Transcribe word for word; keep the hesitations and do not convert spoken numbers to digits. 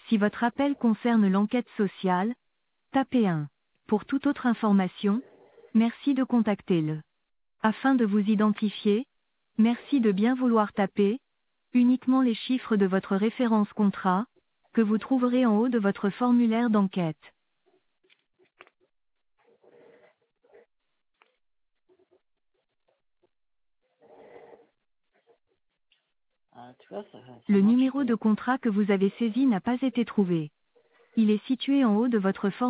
Si votre appel concerne l'enquête sociale, tapez un. Pour toute autre information, merci de contacter le. Afin de vous identifier, merci de bien vouloir taper uniquement les chiffres de votre référence contrat, que vous trouverez en haut de votre formulaire d'enquête. Ah, tu vois, ça, ça Le marche numéro pas. de contrat que vous avez saisi n'a pas été trouvé. Il est situé en haut de votre formulaire.